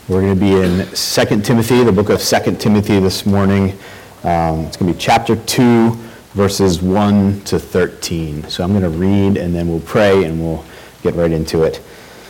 We're going to be in 2 Timothy, the book of 2 Timothy this morning. It's going to be chapter 2, verses 1 to 13. So I'm going to read, and then we'll pray, and we'll get right into it.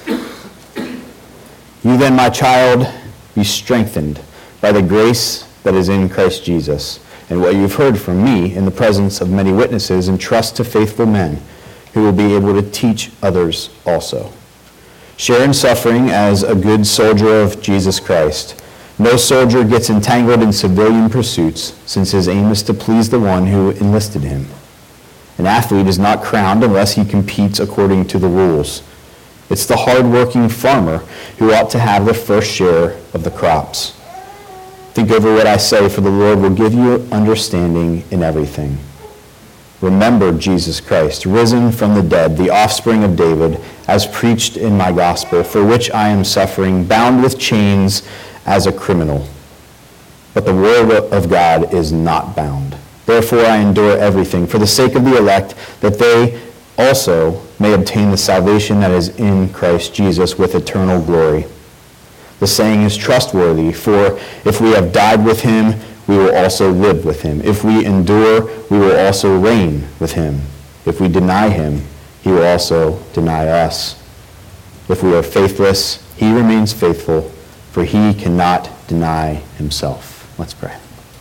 You then, my child, be strengthened by the grace that is in Christ Jesus, and what you've heard from me in the presence of many witnesses, entrust to faithful men who will be able to teach others also. Share in suffering as a good soldier of Jesus Christ. No soldier gets entangled in civilian pursuits, since his aim is to please the one who enlisted him. An athlete is not crowned unless he competes according to the rules. It's the hard-working farmer who ought to have the first share of the crops. Think over what I say, for the Lord will give you understanding in everything. Remember Jesus Christ, risen from the dead, the offspring of David, as preached in my gospel, for which I am suffering, bound with chains as a criminal. But the word of God is not bound. Therefore I endure everything, for the sake of the elect, that they also may obtain the salvation that is in Christ Jesus with eternal glory. The saying is trustworthy, for if we have died with him, we will also live with him. If we endure, we will also reign with him. If we deny him, he will also deny us. If we are faithless, he remains faithful, for he cannot deny himself. Let's pray.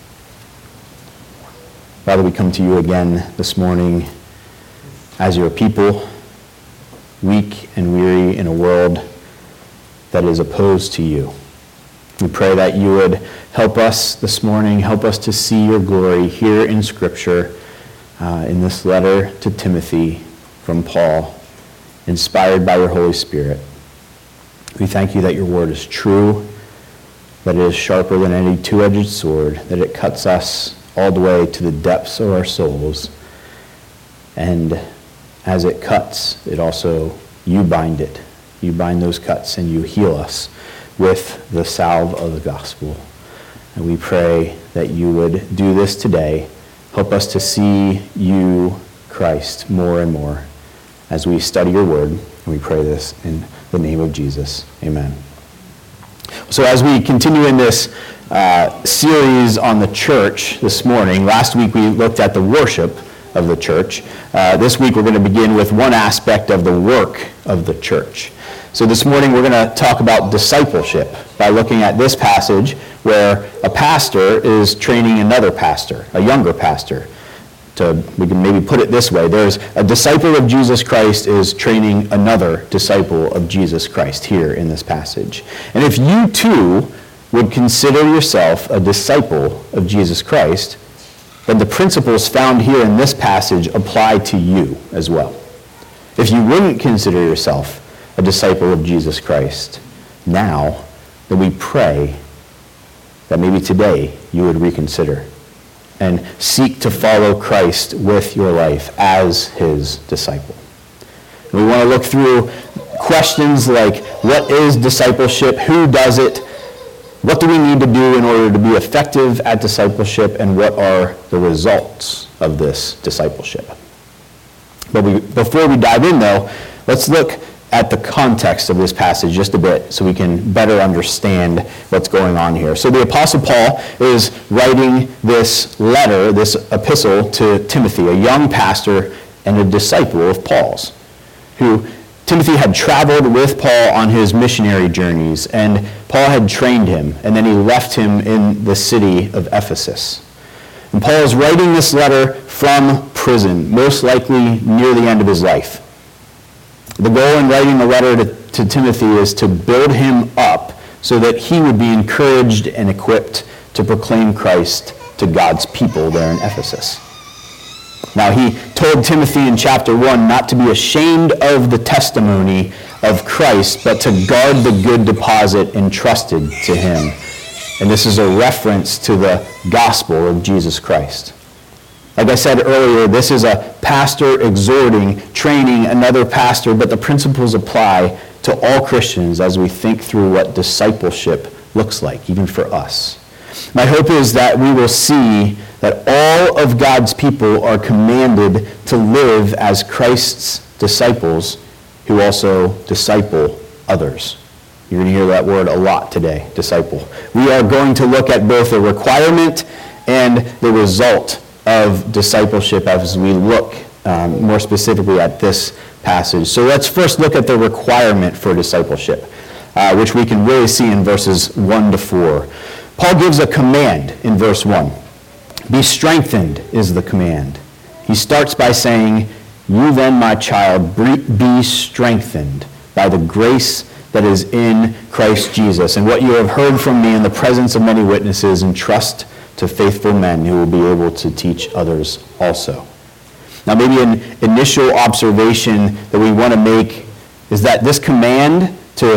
Father, we come to you again this morning as your people, weak and weary in a world that is opposed to you. We pray that you would help us this morning, help us to see your glory here in Scripture, in this letter to Timothy from Paul, inspired by your Holy Spirit. We thank you that your word is true, that it is sharper than any two-edged sword, that it cuts us all the way to the depths of our souls. And as it cuts, it also, you bind it. You bind those cuts and you heal us with the salve of the gospel. And we pray that you would do this today. Help us to see you, Christ, more and more as we study your word. And we pray this in the name of Jesus. Amen. So as we continue in this series on the church this morning, last week we looked at the worship of the church. This week we're going to begin with one aspect of the work of the church. So this morning we're going to talk about discipleship by looking at this passage where a pastor is training another pastor, a younger pastor. We can maybe put it this way. There's a disciple of Jesus Christ is training another disciple of Jesus Christ here in this passage. And if you too would consider yourself a disciple of Jesus Christ, then the principles found here in this passage apply to you as well. If you wouldn't consider yourself a disciple of Jesus Christ, now that we pray that maybe today you would reconsider and seek to follow Christ with your life as his disciple. And we want to look through questions like, what is discipleship? Who does it? What do we need to do in order to be effective at discipleship? And what are the results of this discipleship? But before we dive in, though, let's look at the context of this passage just a bit so we can better understand what's going on here. So the Apostle Paul is writing this letter, this epistle to Timothy, a young pastor and a disciple of Paul's, who Timothy had traveled with Paul on his missionary journeys, and Paul had trained him, and then he left him in the city of Ephesus. And Paul is writing this letter from prison, most likely near the end of his life. The goal in writing the letter to Timothy is to build him up so that he would be encouraged and equipped to proclaim Christ to God's people there in Ephesus. Now, he told Timothy in chapter 1 not to be ashamed of the testimony of Christ, but to guard the good deposit entrusted to him. And this is a reference to the gospel of Jesus Christ. Like I said earlier, this is a pastor exhorting, training another pastor, but the principles apply to all Christians as we think through what discipleship looks like, even for us. My hope is that we will see that all of God's people are commanded to live as Christ's disciples who also disciple others. You're going to hear that word a lot today, disciple. We are going to look at both the requirement and the result of discipleship as we look more specifically at this passage. So let's first look at the requirement for discipleship, which we can really see in verses 1 to 4. Paul gives a command in verse 1. Be strengthened is the command. He starts by saying, you then, my child, be strengthened by the grace that is in Christ Jesus. And what you have heard from me in the presence of many witnesses, entrust to faithful men who will be able to teach others also. Now, maybe an initial observation that we want to make is that this command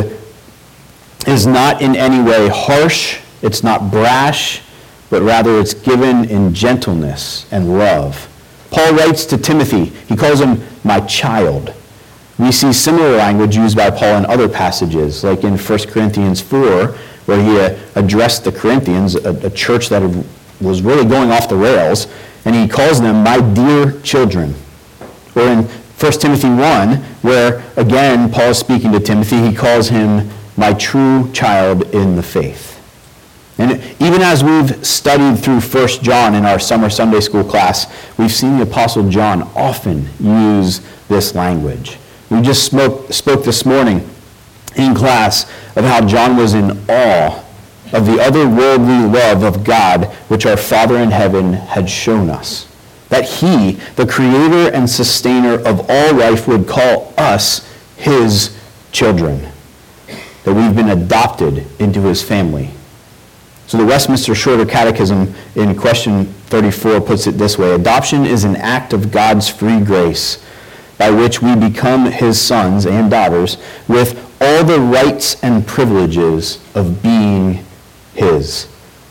is not in any way harsh, it's not brash, but rather it's given in gentleness and love. Paul writes to Timothy, he calls him my child. We see similar language used by Paul in other passages, like in 1 Corinthians 4, where he addressed the Corinthians, a church that was really going off the rails, and he calls them my dear children. Or in 1 Timothy 1, where again Paul is speaking to Timothy, he calls him my true child in the faith. And even as we've studied through 1 John in our summer Sunday school class, we've seen the Apostle John often use this language. We just spoke this morning in class of how John was in awe of the otherworldly love of God which our Father in heaven had shown us. That he, the creator and sustainer of all life, would call us his children. That we've been adopted into his family. So the Westminster Shorter Catechism in question 34 puts it this way: adoption is an act of God's free grace by which we become his sons and daughters with all the rights and privileges of being his.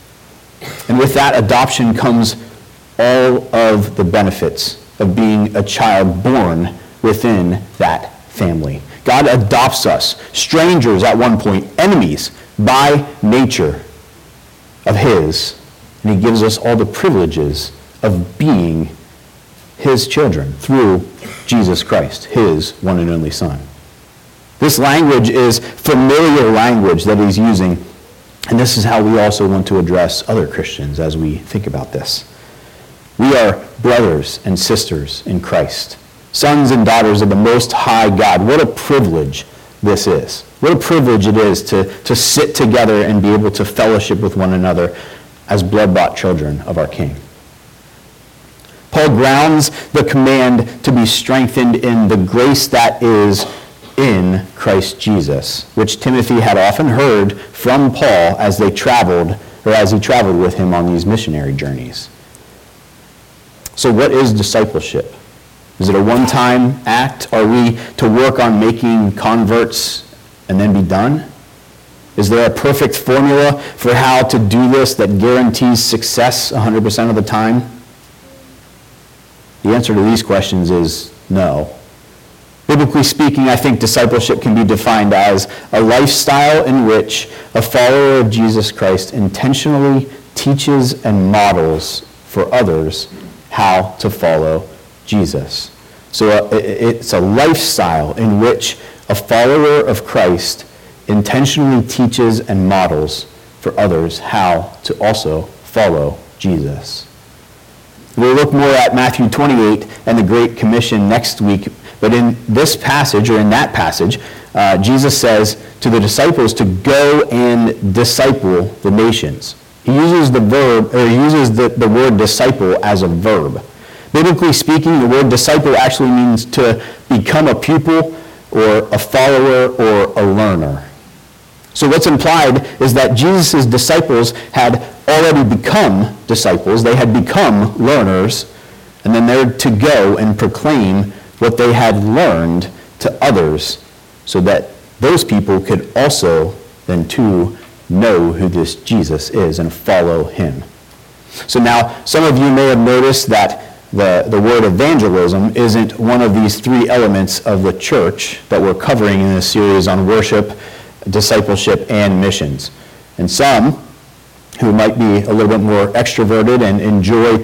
And with that adoption comes all of the benefits of being a child born within that family. God adopts us, strangers at one point, enemies by nature of his, and he gives us all the privileges of being his children through Jesus Christ, his one and only Son. This language is familiar language that he's using, and this is how we also want to address other Christians as we think about this. We are brothers and sisters in Christ, sons and daughters of the Most High God. What a privilege this is. What a privilege it is to sit together and be able to fellowship with one another as blood-bought children of our King. Paul grounds the command to be strengthened in the grace that is in Christ Jesus, which Timothy had often heard from Paul as he traveled with him on these missionary journeys. So what is discipleship? Is it a one-time act? Are we to work on making converts and then be done? Is there a perfect formula for how to do this that guarantees success 100% of the time? The answer to these questions is no. Biblically speaking, I think discipleship can be defined as a lifestyle in which a follower of Jesus Christ intentionally teaches and models for others how to follow Jesus. So it's a lifestyle in which a follower of Christ intentionally teaches and models for others how to also follow Jesus. We'll look more at Matthew 28 and the Great Commission next week, but in this passage, or in that passage, Jesus says to the disciples to go and disciple the nations. He uses the word disciple as a verb. Biblically speaking, the word disciple actually means to become a pupil or a follower or a learner. So what's implied is that Jesus' disciples had already become disciples. They had become learners, and then they're to go and proclaim what they had learned to others so that those people could also then too know who this Jesus is and follow him. So now, some of you may have noticed that the word evangelism isn't one of these three elements of the church that we're covering in this series on worship, discipleship, and missions. And some who might be a little bit more extroverted and enjoy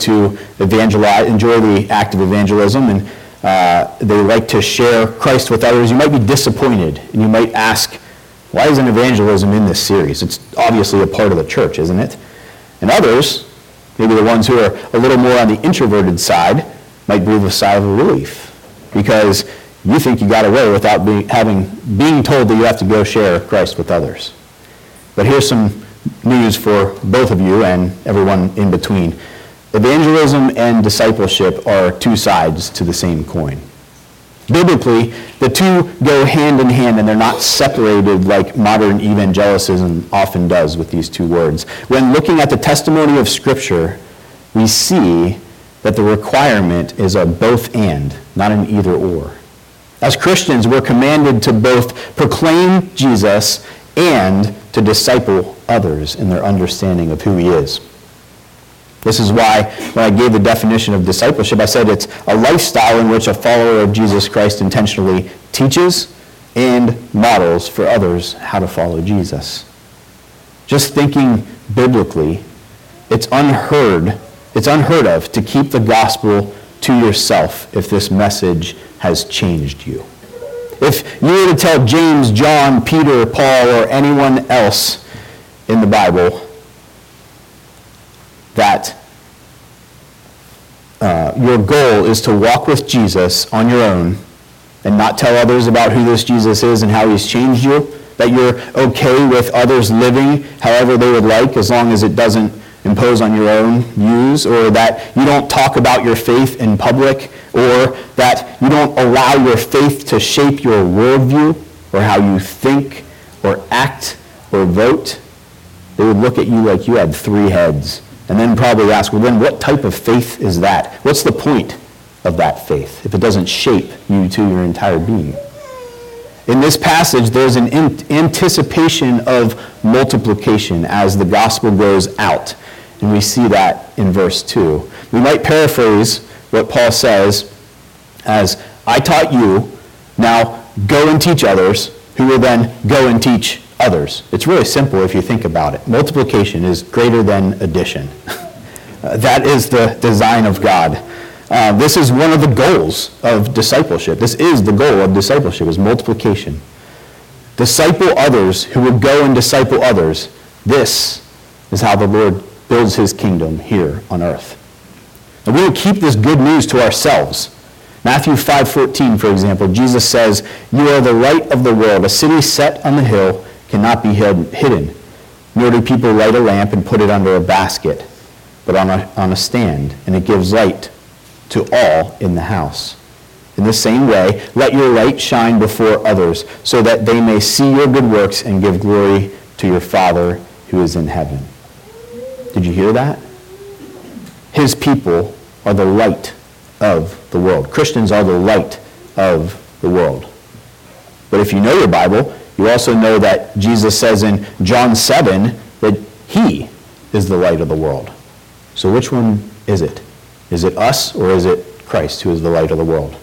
the act of evangelism, and they like to share Christ with others, you might be disappointed, and you might ask, Why isn't evangelism in this series? It's obviously a part of the church, isn't it? And others, maybe the ones who are a little more on the introverted side, might breathe a sigh of relief because you think you got away without being told that you have to go share Christ with others. But here's some news for both of you and everyone in between. Evangelism and discipleship are two sides to the same coin. Biblically, the two go hand in hand, and they're not separated like modern evangelicism often does with these two words. When looking at the testimony of Scripture, we see that the requirement is a both and, not an either or. As Christians, we're commanded to both proclaim Jesus and to disciple others in their understanding of who he is. This is why when I gave the definition of discipleship, I said it's a lifestyle in which a follower of Jesus Christ intentionally teaches and models for others how to follow Jesus. Just thinking biblically, it's unheard of to keep the gospel to yourself if this message has changed you. If you were to tell James, John, Peter, Paul, or anyone else in the Bible that your goal is to walk with Jesus on your own and not tell others about who this Jesus is and how he's changed you, that you're okay with others living however they would like as long as it doesn't impose on your own views, or that you don't talk about your faith in public, or that you don't allow your faith to shape your worldview or how you think or act or vote, they would look at you like you had three heads and then probably ask, well, then what type of faith is that? What's the point of that faith if it doesn't shape you to your entire being? In this passage, there's an anticipation of multiplication as the gospel goes out. And we see that in verse 2. We might paraphrase what Paul says as, I taught you, now go and teach others, who will then go and teach others. It's really simple if you think about it. Multiplication is greater than addition. That is the design of God. This is one of the goals of discipleship. This is the goal of discipleship, is multiplication. Disciple others who will go and disciple others. This is how the Lord builds his kingdom here on earth. And we will keep this good news to ourselves. Matthew 5:14, for example, Jesus says, you are the light of the world. A city set on the hill cannot be hidden, nor do people light a lamp and put it under a basket, but on a stand, and it gives light to all in the house. In the same way, let your light shine before others, so that they may see your good works and give glory to your Father who is in heaven. Did you hear that? His people are the light of the world. Christians are the light of the world. But if you know your Bible, you also know that Jesus says in John 7 that he is the light of the world. So which one is it? Is it us or is it Christ who is the light of the world?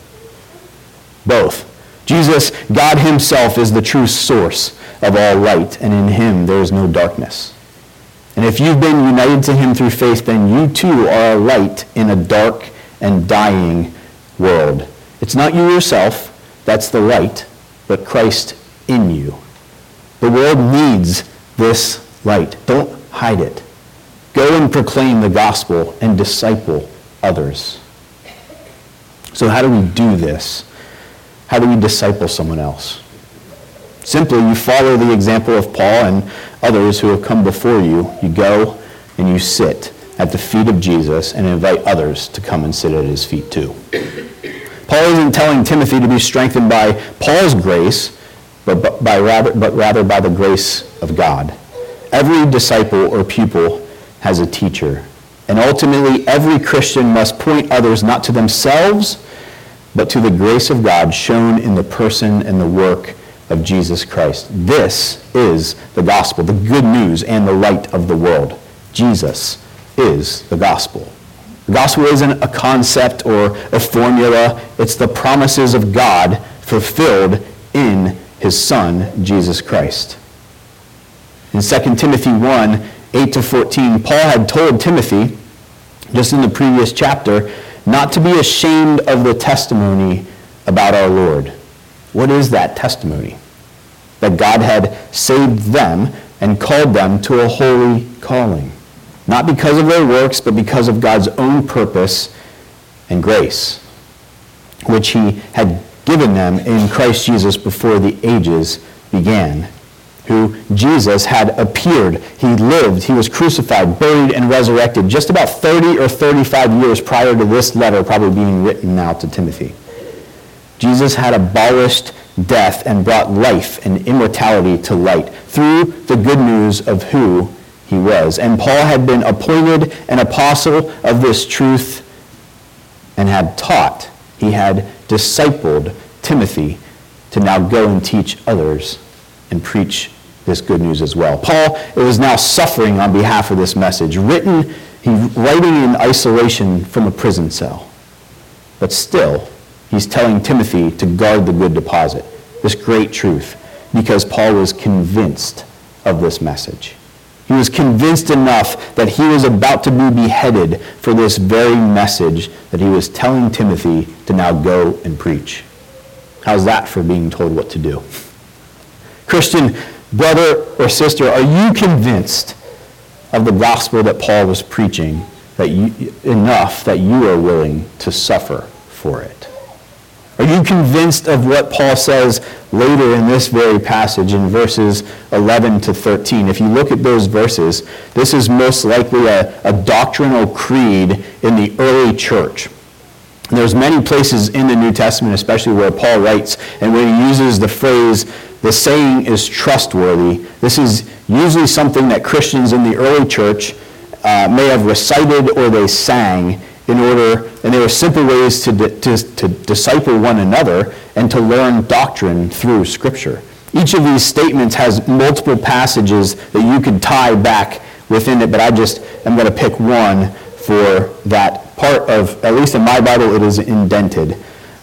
Both. Jesus, God himself, is the true source of all light, and in him there is no darkness. And if you've been united to him through faith, then you too are a light in a dark and dying world. It's not you yourself, that's the light, but Christ in you. The world needs this light. Don't hide it. Go and proclaim the gospel and disciple others. So how do we do this? How do we disciple someone else? Simply, you follow the example of Paul and others who have come before you. You go and you sit at the feet of Jesus and invite others to come and sit at his feet too. Paul isn't telling Timothy to be strengthened by Paul's grace, but rather by the grace of God. Every disciple or pupil has a teacher. And ultimately, every Christian must point others not to themselves, but to the grace of God shown in the person and the work of Jesus Christ. This is the gospel, the good news and the light of the world. Jesus is the gospel. The gospel isn't a concept or a formula. It's the promises of God fulfilled in his Son, Jesus Christ. In 2 Timothy 1, 8-14, Paul had told Timothy, just in the previous chapter, not to be ashamed of the testimony about our Lord. What is that testimony? that God had saved them and called them to a holy calling, not because of their works, but because of God's own purpose and grace, which he had given them in Christ Jesus before the ages began, who Jesus had appeared. He lived, he was crucified, buried, and resurrected just about 30 or 35 years prior to this letter probably being written now to Timothy. Jesus had abolished death and brought life and immortality to light through the good news of who he was. And Paul had been appointed an apostle of this truth and had taught, he had discipled Timothy to now go and teach others and preach this good news as well. Paul is now suffering on behalf of this message, writing in isolation from a prison cell. But still, he's telling Timothy to guard the good deposit, this great truth, because Paul was convinced of this message. He was convinced enough that he was about to be beheaded for this very message that he was telling Timothy to now go and preach. How's that for being told what to do? Christian brother or sister, are you convinced of the gospel that Paul was preaching enough that you are willing to suffer for it? Are you convinced of what Paul says later in this very passage in verses 11 to 13? If you look at those verses, this is most likely a doctrinal creed in the early church. There's many places in the New Testament, especially where Paul writes, and where he uses the phrase, the saying is trustworthy. This is usually something that Christians in the early church may have recited or they sang in order, and they were simple ways to disciple one another and to learn doctrine through Scripture. Each of these statements has multiple passages that you could tie back within it, but I just am going to pick one for that part of, at least in my Bible, it is indented.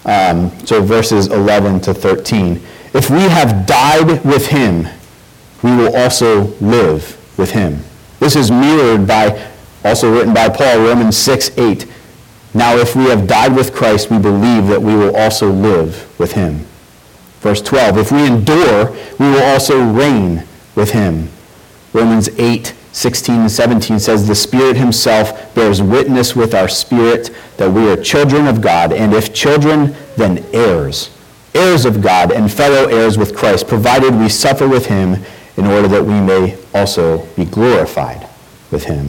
So verses 11 to 13. If we have died with him, we will also live with him. This is mirrored by, also written by Paul, Romans 6:8. Now if we have died with Christ, we believe that we will also live with him. Verse 12, if we endure, we will also reign with him. Romans 8:16 and 17 says, the Spirit himself bears witness with our spirit that we are children of God, and if children, then heirs, heirs of God and fellow heirs with Christ, provided we suffer with him in order that we may also be glorified with him.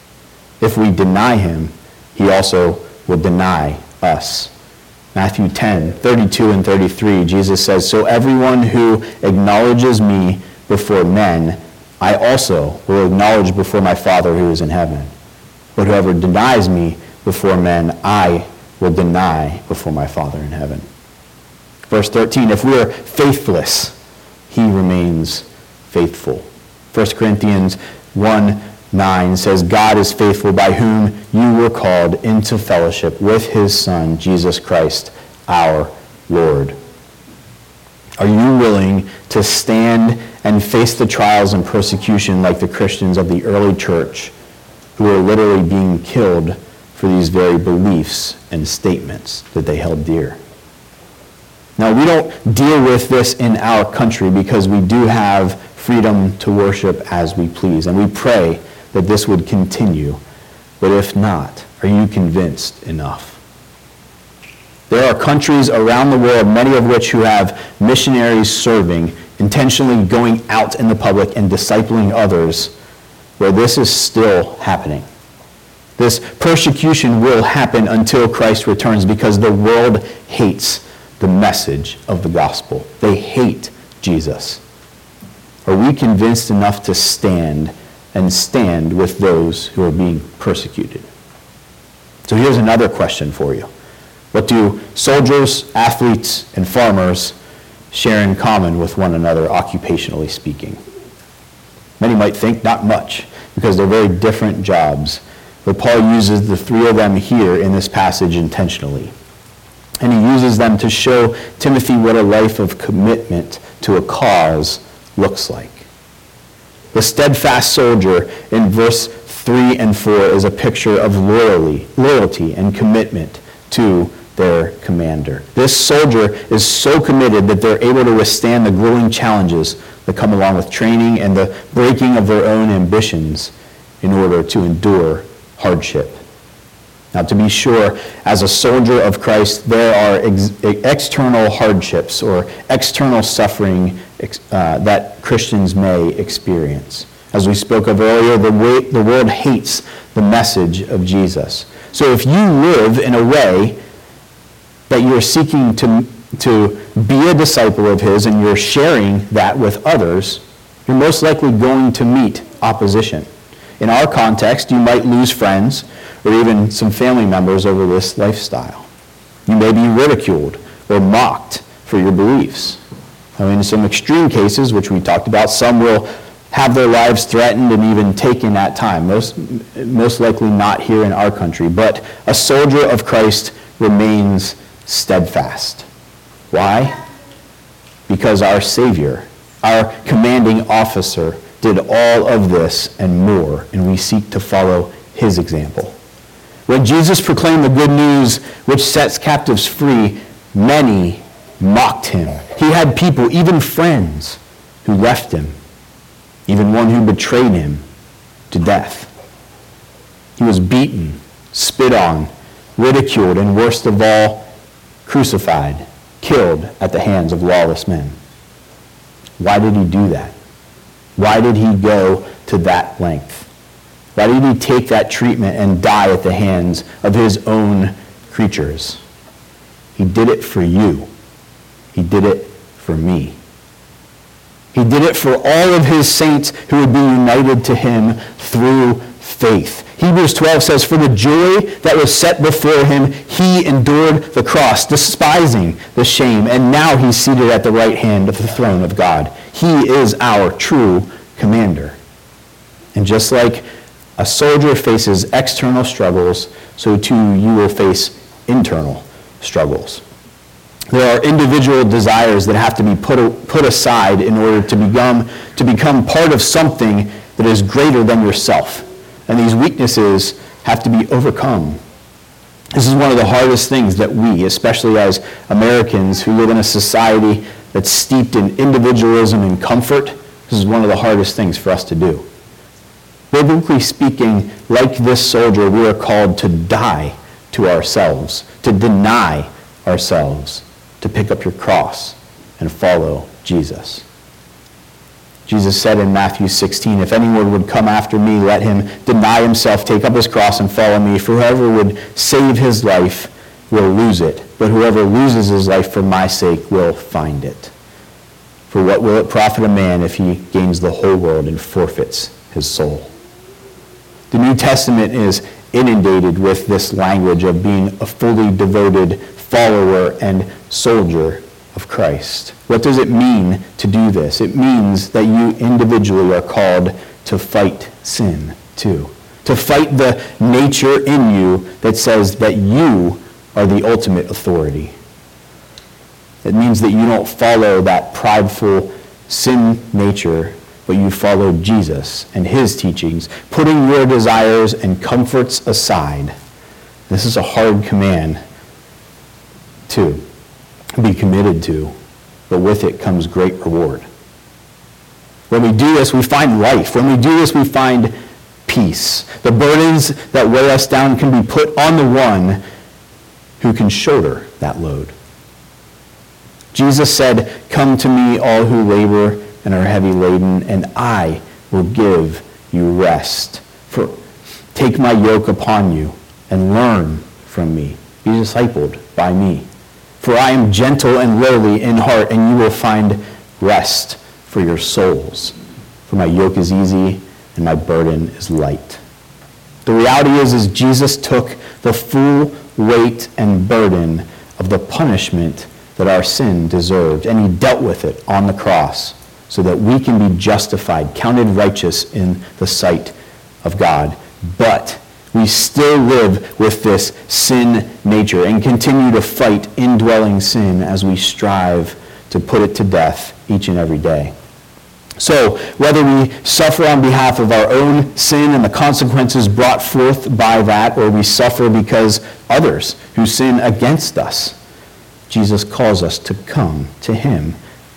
If we deny him, he also will deny us. Matthew 10:32 and 33, Jesus says, so everyone who acknowledges me before men, I also will acknowledge before my Father who is in heaven. But whoever denies me before men, I will deny before my Father in heaven. Verse 13, if we are faithless, he remains faithful. 1 Corinthians 1:9 says, God is faithful, by whom you were called into fellowship with his Son, Jesus Christ, our Lord. Are you willing to stand and face the trials and persecution like the Christians of the early church who were literally being killed for these very beliefs and statements that they held dear? Now, we don't deal with this in our country because we do have freedom to worship as we please, and we pray that this would continue. But if not, are you convinced enough? There are countries around the world, many of which who have missionaries serving, intentionally going out in the public and discipling others, where this is still happening. This persecution will happen until Christ returns because the world hates the message of the gospel. They hate Jesus. Are we convinced enough to stand and stand with those who are being persecuted? So here's another question for you. What do soldiers, athletes, and farmers share in common with one another, occupationally speaking? Many might think not much, because they're very different jobs. But Paul uses the three of them here in this passage intentionally. And he uses them to show Timothy what a life of commitment to a cause looks like. The steadfast soldier in verse 3 and 4 is a picture of loyalty and commitment to their commander. This soldier is so committed that they're able to withstand the grueling challenges that come along with training and the breaking of their own ambitions in order to endure hardship. Now, to be sure, as a soldier of Christ, there are external hardships or external suffering that Christians may experience. As we spoke of earlier, the world hates the message of Jesus. So if you live in a way that you're seeking to be a disciple of his and you're sharing that with others, you're most likely going to meet opposition. In our context, you might lose friends or even some family members over this lifestyle. You may be ridiculed or mocked for your beliefs. In some extreme cases, which we talked about, some will have their lives threatened and even taken at time. Most likely not here in our country. But a soldier of Christ remains steadfast. Why? Because our Savior, our commanding officer, did all of this and more, and we seek to follow his example. When Jesus proclaimed the good news which sets captives free, many mocked him. He had people, even friends, who left him, even one who betrayed him to death. He was beaten, spit on, ridiculed, and worst of all, crucified, killed at the hands of lawless men. Why did he do that? Why did he go to that length? Why did he take that treatment and die at the hands of his own creatures? He did it for you. He did it for me. He did it for all of his saints who would be united to him through faith. Hebrews 12 says, "For the joy that was set before him, he endured the cross, despising the shame, and now he's seated at the right hand of the throne of God." He is our true commander. And just like a soldier faces external struggles, so too you will face internal struggles. There are individual desires that have to be put aside in order to become part of something that is greater than yourself. And these weaknesses have to be overcome. This is one of the hardest things that we, especially as Americans who live in a society that's steeped in individualism and comfort, this is one of the hardest things for us to do. Biblically speaking, like this soldier, we are called to die to ourselves, to deny ourselves, to pick up your cross and follow Jesus. Jesus said in Matthew 16, "If anyone would come after me, let him deny himself, take up his cross, and follow me. For whoever would save his life will lose it, but whoever loses his life for my sake will find it. For what will it profit a man if he gains the whole world and forfeits his soul?" The New Testament is inundated with this language of being a fully devoted follower and soldier of Christ. What does it mean to do this? It means that you individually are called to fight sin too. To fight the nature in you that says that you are the ultimate authority. It means that you don't follow that prideful sin nature, but you follow Jesus and his teachings, putting your desires and comforts aside. This is a hard command to be committed to, but with it comes great reward. When we do this, we find life. When we do this, we find peace. The burdens that weigh us down can be put on the one who can shoulder that load. Jesus said, "Come to me, all who labor and are heavy laden, and I will give you rest. For take my yoke upon you and learn from me. Be discipled by me. For I am gentle and lowly in heart, and you will find rest for your souls. For my yoke is easy and my burden is light." The reality is Jesus took the full weight and burden of the punishment that our sin deserved, and he dealt with it on the cross so that we can be justified, counted righteous in the sight of God. But we still live with this sin nature and continue to fight indwelling sin as we strive to put it to death each and every day. So, whether we suffer on behalf of our own sin and the consequences brought forth by that, or we suffer because others who sin against us, Jesus calls us to come to him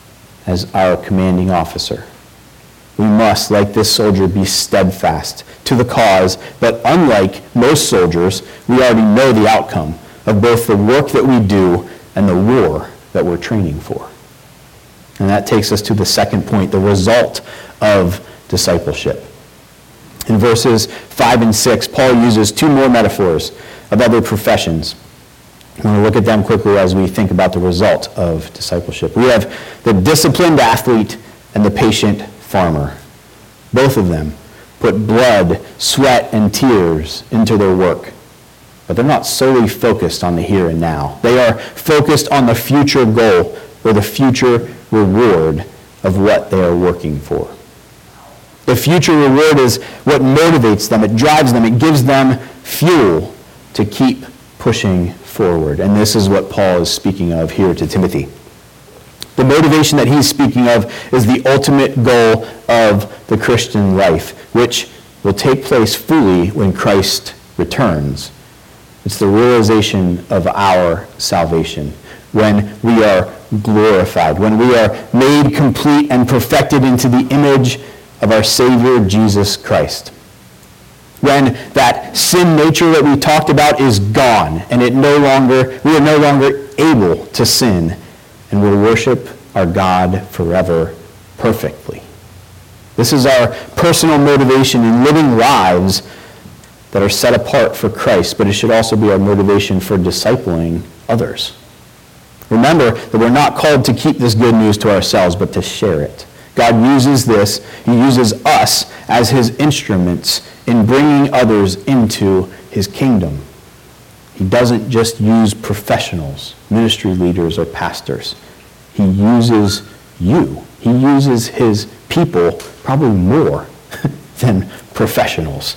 as our commanding officer. We must, like this soldier, be steadfast to the cause, but unlike most soldiers, we already know the outcome of both the work that we do and the war that we're training for. And that takes us to the second point, the result of discipleship. In verses 5 and 6, Paul uses two more metaphors of other professions. I'm going to look at them quickly as we think about the result of discipleship. We have the disciplined athlete and the patient farmer. Both of them put blood, sweat, and tears into their work. But they're not solely focused on the here and now. They are focused on the future goal or the future reward of what they are working for. The future reward is what motivates them, it drives them, it gives them fuel to keep pushing forward. And this is what Paul is speaking of here to Timothy. The motivation that he's speaking of is the ultimate goal of the Christian life, which will take place fully when Christ returns. It's the realization of our salvation, when we are glorified, when we are made complete and perfected into the image of our Savior, Jesus Christ. When that sin nature that we talked about is gone, and we are no longer able to sin, and will worship our God forever perfectly. This is our personal motivation in living lives that are set apart for Christ, but it should also be our motivation for discipling others. Remember that we're not called to keep this good news to ourselves, but to share it. God uses this, he uses us as his instruments in bringing others into his kingdom. He doesn't just use professionals, ministry leaders, or pastors. He uses you. He uses his people probably more than professionals.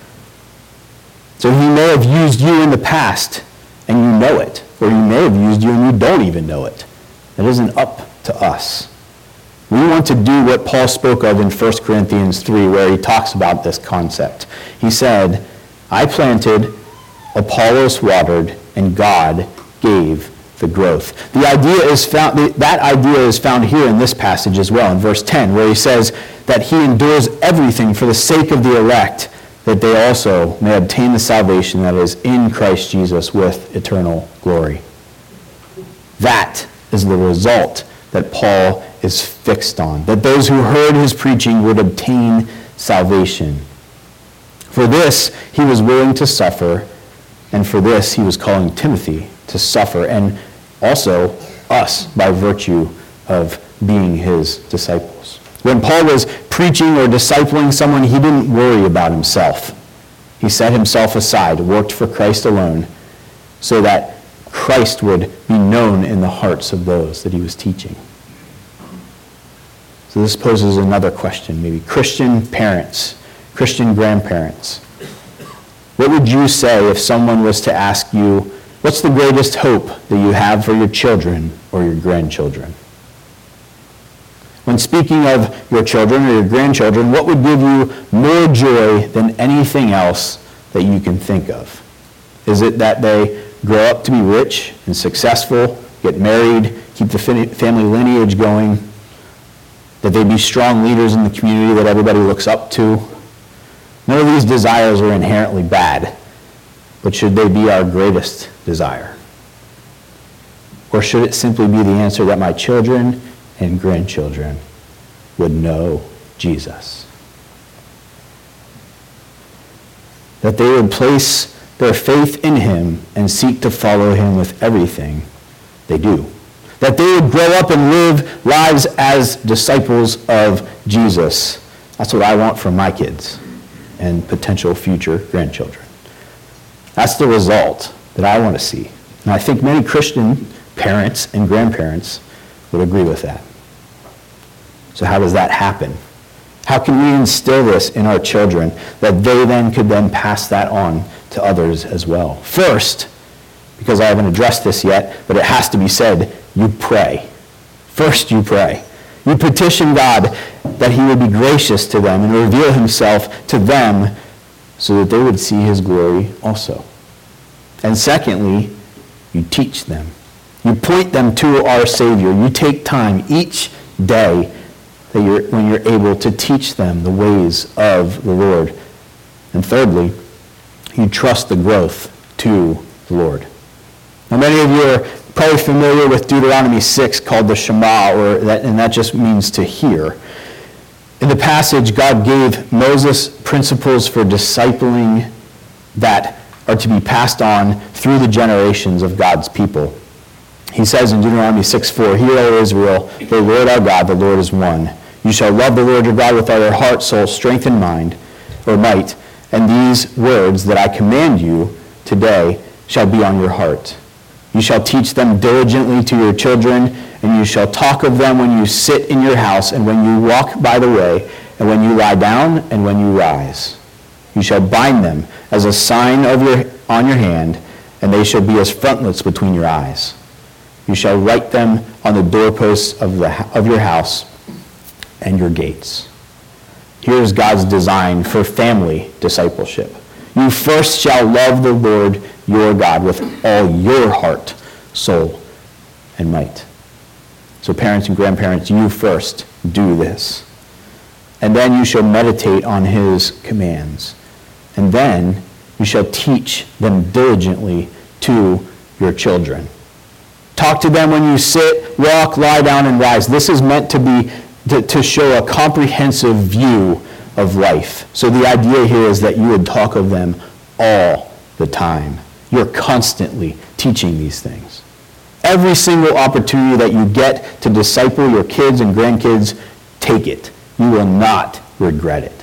So he may have used you in the past, and you know it. Or he may have used you and you don't even know it. It isn't up to us. We want to do what Paul spoke of in 1 Corinthians 3, where he talks about this concept. He said, I planted, Apollos watered, and God gave the growth. That idea is found here in this passage as well, in verse 10, where he says that he endures everything for the sake of the elect, that they also may obtain the salvation that is in Christ Jesus with eternal glory. That is the result that Paul is fixed on, that those who heard his preaching would obtain salvation. For this he was willing to suffer, and for this he was calling Timothy to suffer, and also us by virtue of being his disciples. When Paul was preaching or discipling someone, he didn't worry about himself. He set himself aside, worked for Christ alone, so that Christ would be known in the hearts of those that he was teaching. So this poses another question, maybe Christian parents, Christian grandparents. What would you say if someone was to ask you, what's the greatest hope that you have for your children or your grandchildren? When speaking of your children or your grandchildren, what would give you more joy than anything else that you can think of? Is it that they grow up to be rich and successful, get married, keep the family lineage going, that they be strong leaders in the community that everybody looks up to? None of these desires are inherently bad, but should they be our greatest desire? Or should it simply be the answer that my children and grandchildren would know Jesus? That they would place their faith in him and seek to follow him with everything they do. That they would grow up and live lives as disciples of Jesus. That's what I want for my kids and potential future grandchildren. That's the result that I want to see. And I think many Christian parents and grandparents would agree with that. So how does that happen? How can we instill this in our children that they then could then pass that on to others as well? First, because I haven't addressed this yet, but it has to be said, you pray. First you pray. You petition God that he would be gracious to them and reveal himself to them so that they would see his glory also. And secondly, you teach them. You point them to our Savior. You take time each day when you're able to teach them the ways of the Lord. And thirdly, you trust the growth to the Lord. Now, many of you are probably familiar with Deuteronomy 6 called the Shema, and that just means to hear. In the passage, God gave Moses principles for discipling that are to be passed on through the generations of God's people. He says in Deuteronomy 6:4, "Hear, O Israel, the Lord our God, the Lord is one. You shall love the Lord your God with all your heart, soul, strength, and mind, or might. And these words that I command you today shall be on your heart. You shall teach them diligently to your children, and you shall talk of them when you sit in your house, and when you walk by the way, and when you lie down, and when you rise. You shall bind them as a sign on your hand, and they shall be as frontlets between your eyes. You shall write them on the doorposts of your house and your gates." Here's God's design for family discipleship. You first shall love the Lord your God with all your heart, soul, and might. So parents and grandparents, you first do this. And then you shall meditate on his commands. And then you shall teach them diligently to your children. Talk to them when you sit, walk, lie down, and rise. This is meant to show a comprehensive view of life. So the idea here is that you would talk of them all the time. You're constantly teaching these things. Every single opportunity that you get to disciple your kids and grandkids, take it. You will not regret it.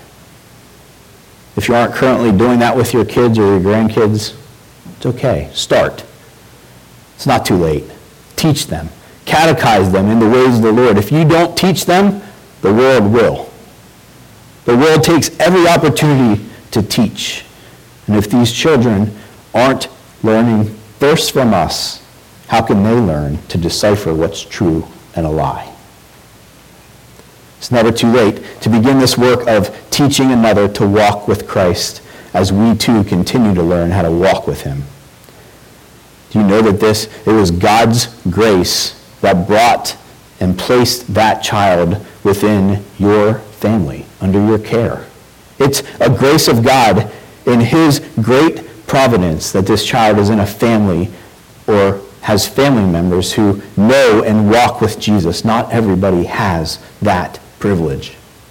If you aren't currently doing that with your kids or your grandkids, it's okay. Start. It's not too late. Teach them. Catechize them in the ways of the Lord. If you don't teach them, the world will. The world takes every opportunity to teach. And if these children aren't learning first from us, how can they learn to decipher what's true and a lie? It's never too late to begin this work of teaching another to walk with Christ as we too continue to learn how to walk with him. Do you know that it was God's grace that brought and placed that child within your family, under your care? It's a grace of God in his great providence that this child is in a family or has family members who know and walk with Jesus. Not everybody has that privilege.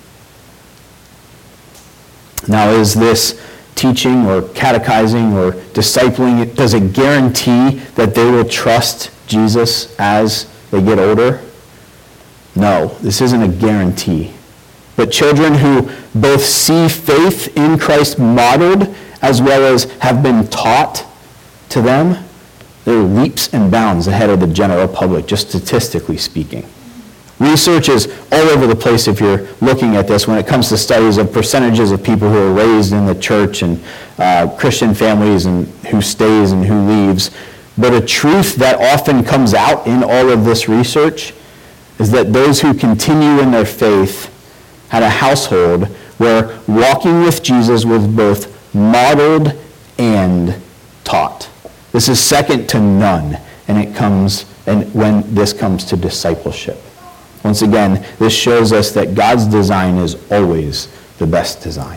Now, is this teaching or catechizing or discipling, does it guarantee that they will trust Jesus as they get older? No, this isn't a guarantee. But children who both see faith in Christ modeled as well as have been taught to them, they're leaps and bounds ahead of the general public, just statistically speaking. Research is all over the place if you're looking at this when it comes to studies of percentages of people who are raised in the church and Christian families and who stays and who leaves. But a truth that often comes out in all of this research is that those who continue in their faith had a household where walking with Jesus was both modeled and taught. This is second to none, when this comes to discipleship. Once again, this shows us that God's design is always the best design.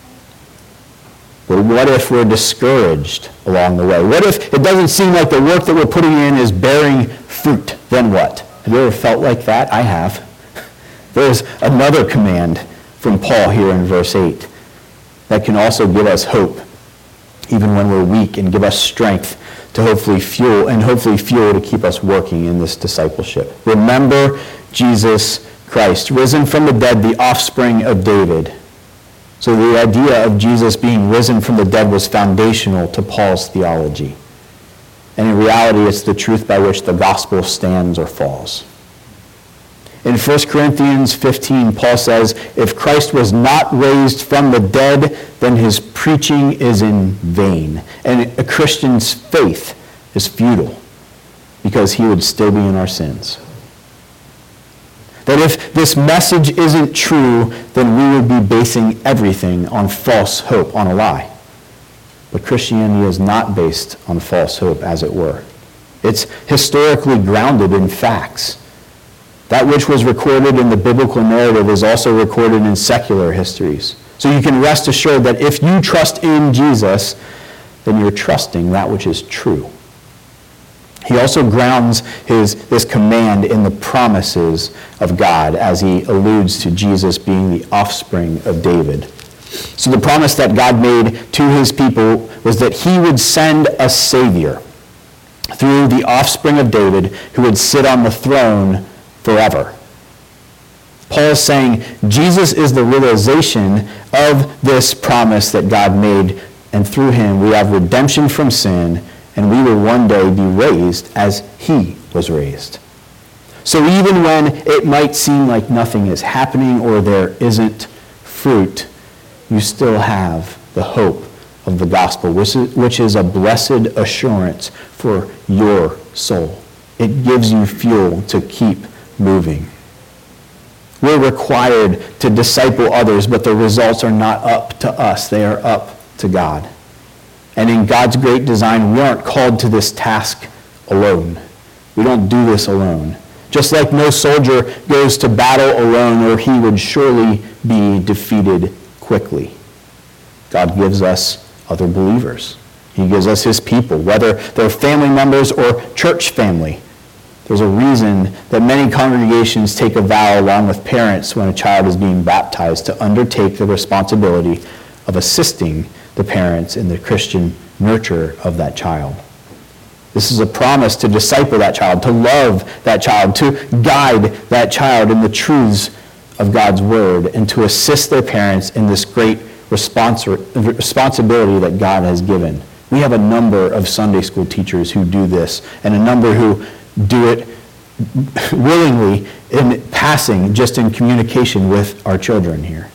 But what if we're discouraged along the way? What if it doesn't seem like the work that we're putting in is bearing fruit? Then what? Have you ever felt like that? I have. There's another command from Paul here in verse 8 that can also give us hope, even when we're weak, and give us strength to hopefully fuel to keep us working in this discipleship. Remember Jesus Christ, risen from the dead, the offspring of David. So the idea of Jesus being risen from the dead was foundational to Paul's theology. And in reality, it's the truth by which the gospel stands or falls. In 1 Corinthians 15, Paul says, if Christ was not raised from the dead, then his preaching is in vain. And a Christian's faith is futile because he would still be in our sins. That if this message isn't true, then we would be basing everything on false hope, on a lie. But Christianity is not based on false hope, as it were. It's historically grounded in facts. That which was recorded in the biblical narrative is also recorded in secular histories. So you can rest assured that if you trust in Jesus, then you're trusting that which is true. He also grounds this command in the promises of God as he alludes to Jesus being the offspring of David. So the promise that God made to his people was that he would send a Savior through the offspring of David who would sit on the throne forever. Paul is saying Jesus is the realization of this promise that God made, and through him we have redemption from sin, and we will one day be raised as he was raised. So even when it might seem like nothing is happening or there isn't fruit, you still have the hope of the gospel, which is a blessed assurance for your soul. It gives you fuel to keep moving. We're required to disciple others, but the results are not up to us. They are up to God. And in God's great design, we aren't called to this task alone. We don't do this alone. Just like no soldier goes to battle alone, or he would surely be defeated quickly. God gives us other believers. He gives us his people, whether they're family members or church family. There's a reason that many congregations take a vow along with parents when a child is being baptized to undertake the responsibility of assisting the parents in the Christian nurture of that child. This is a promise to disciple that child, to love that child, to guide that child in the truths of God's word, and to assist their parents in this great responsibility that God has given. We have a number of Sunday school teachers who do this, and a number who do it willingly in passing, just in communication with our children here.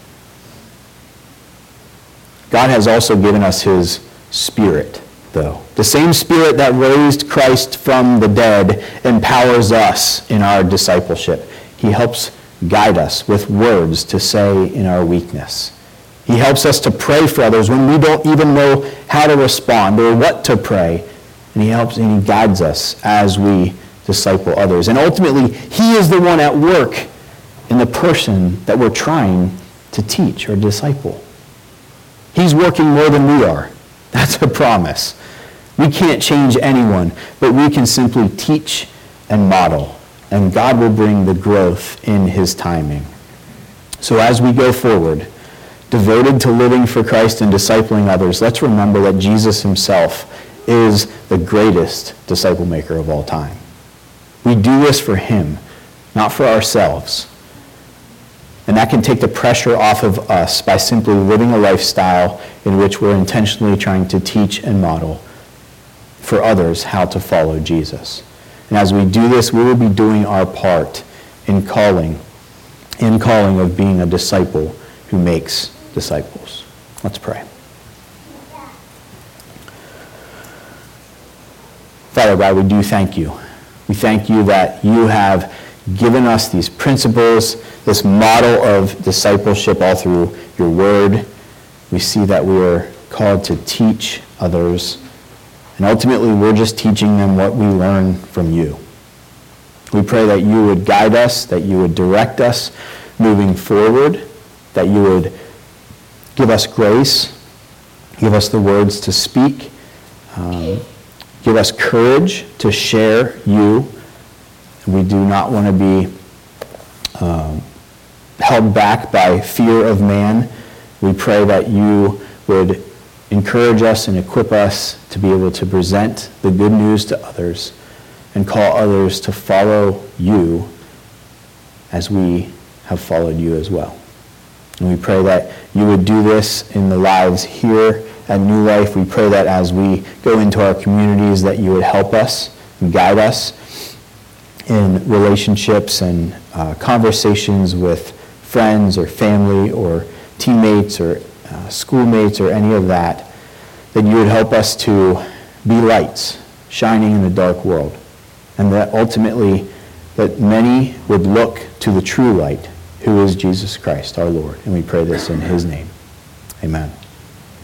God has also given us his Spirit, though. The same Spirit that raised Christ from the dead empowers us in our discipleship. He helps guide us with words to say in our weakness. He helps us to pray for others when we don't even know how to respond or what to pray. And he helps and he guides us as we disciple others. And ultimately, he is the one at work in the person that we're trying to teach or disciple. He's working more than we are. That's a promise. We can't change anyone, but we can simply teach and model, and God will bring the growth in his timing. So as we go forward, devoted to living for Christ and discipling others, let's remember that Jesus himself is the greatest disciple maker of all time. We do this for him, not for ourselves. And that can take the pressure off of us by simply living a lifestyle in which we're intentionally trying to teach and model for others how to follow Jesus. And as we do this, we will be doing our part in calling of being a disciple who makes disciples. Let's pray. Father God, we do thank you. We thank you that you have given us these principles, this model of discipleship all through your word. We see that we are called to teach others, and ultimately we're just teaching them what we learn from you. We pray that you would guide us, that you would direct us moving forward, that you would give us grace, give us the words to speak, give us courage to share you. We do not want to be held back by fear of man. We pray that you would encourage us and equip us to be able to present the good news to others and call others to follow you as we have followed you as well. And we pray that you would do this in the lives here at New Life. We pray that as we go into our communities that you would help us and guide us in relationships and conversations with friends or family or teammates or schoolmates or any of that, that you would help us to be lights shining in a dark world, and that ultimately that many would look to the true light, who is Jesus Christ, our Lord. And we pray this in his name. Amen.